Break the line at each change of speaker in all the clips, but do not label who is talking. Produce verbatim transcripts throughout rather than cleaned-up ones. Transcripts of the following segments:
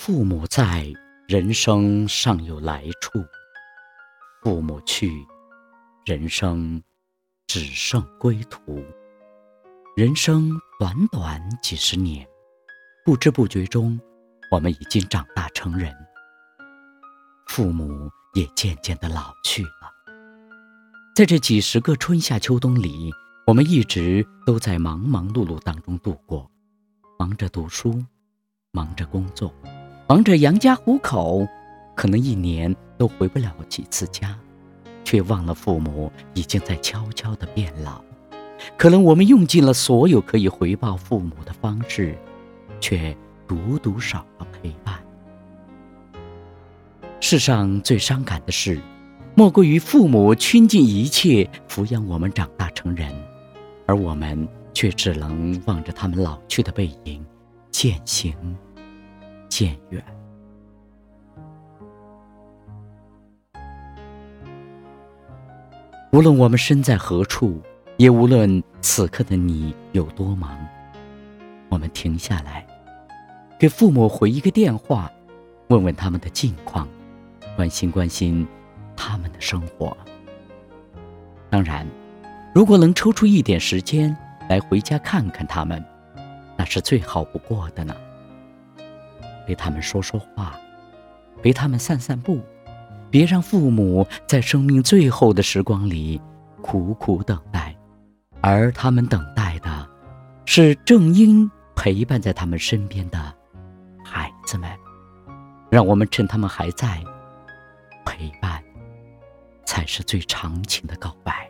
父母在，人生尚有来处；父母去，人生只剩归途。人生短短几十年，不知不觉中，我们已经长大成人，父母也渐渐地老去了。在这几十个春夏秋冬里，我们一直都在忙忙碌碌当中度过，忙着读书，忙着工作，忙着养家糊口，可能一年都回不了几次家，却忘了父母已经在悄悄地变老。可能我们用尽了所有可以回报父母的方式，却独独少了陪伴。世上最伤感的事，莫过于父母倾尽一切抚养我们长大成人，而我们却只能望着他们老去的背影，渐行渐远。无论我们身在何处，也无论此刻的你有多忙，我们停下来，给父母回一个电话，问问他们的近况，关心关心他们的生活。当然，如果能抽出一点时间来回家看看他们，那是最好不过的呢。陪他们说说话，陪他们散散步，别让父母在生命最后的时光里苦苦等待，而他们等待的是正应陪伴在他们身边的孩子们。让我们趁他们还在，陪伴才是最长情的告白。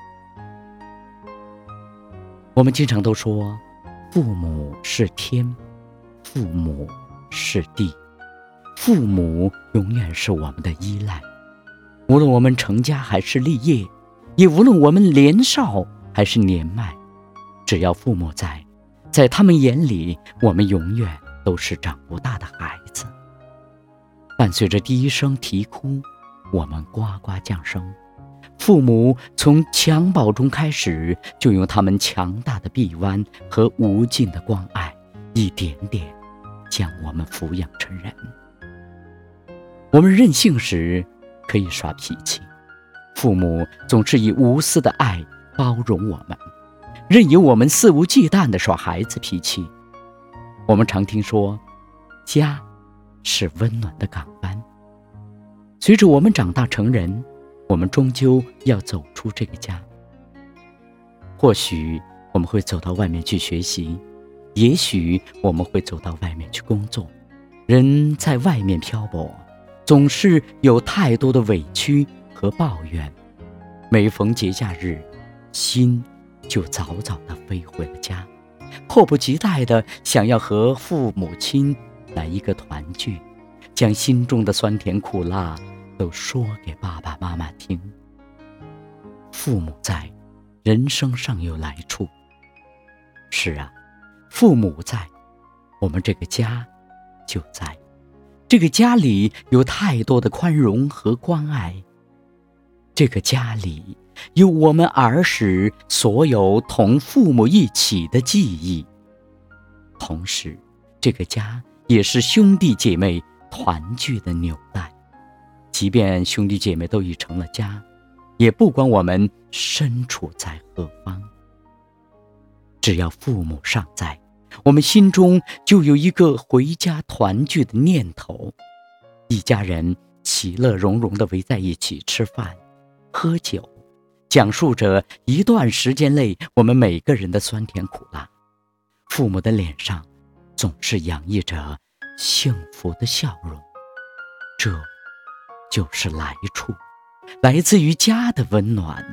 我们经常都说，父母是天，父母是地，父母永远是我们的依赖。无论我们成家还是立业，也无论我们年少还是年迈，只要父母在，在他们眼里，我们永远都是长不大的孩子。伴随着第一声啼哭，我们呱呱降生。父母从襁褓中开始，就用他们强大的臂弯和无尽的关爱，一点点将我们抚养成人。我们任性时可以耍脾气，父母总是以无私的爱包容我们，任由我们肆无忌惮地耍孩子脾气。我们常听说，家是温暖的港湾。随着我们长大成人，我们终究要走出这个家。或许我们会走到外面去学习，也许我们会走到外面去工作。人在外面漂泊，总是有太多的委屈和抱怨，每逢节假日，心就早早地飞回了家，迫不及待地想要和父母亲来一个团聚，将心中的酸甜苦辣都说给爸爸妈妈听。父母在，人生尚有来处。是啊，父母在，我们这个家就在。这个家里有太多的宽容和关爱，这个家里有我们儿时所有同父母一起的记忆，同时这个家也是兄弟姐妹团聚的纽带。即便兄弟姐妹都已成了家，也不管我们身处在何方，只要父母尚在，我们心中就有一个回家团聚的念头。一家人其乐融融地围在一起吃饭喝酒，讲述着一段时间内我们每个人的酸甜苦辣。父母的脸上总是洋溢着幸福的笑容，这就是来处，来自于家的温暖。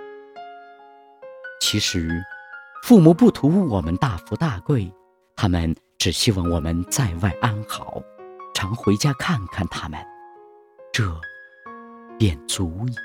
其实父母不图我们大富大贵，他们只希望我们在外安好，常回家看看他们，这便足矣。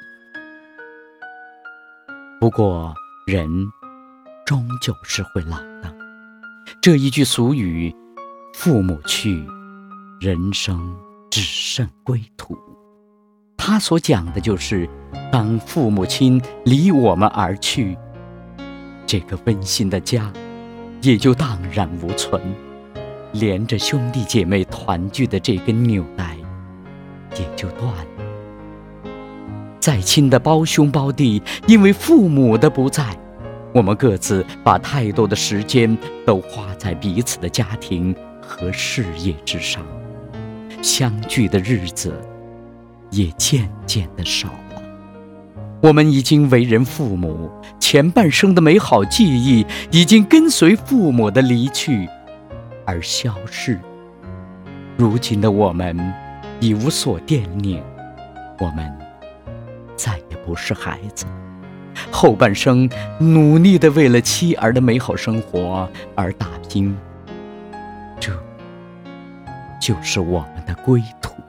不过人终究是会老的，这一句俗语，父母去，人生只剩归途，他所讲的就是，当父母亲离我们而去，这个温馨的家也就荡然无存。 连着兄弟姐妹团聚的这根纽带也就断了。再亲的胞兄胞弟，因为父母的不在，我们各自把太多的时间都花在彼此的家庭和事业之上，相聚的日子也渐渐的少了。我们已经为人父母，前半生的美好记忆已经跟随父母的离去而消逝。如今的我们已无所惦念，我们再也不是孩子，后半生努力地为了妻儿的美好生活而打拼，这就是我们的归途。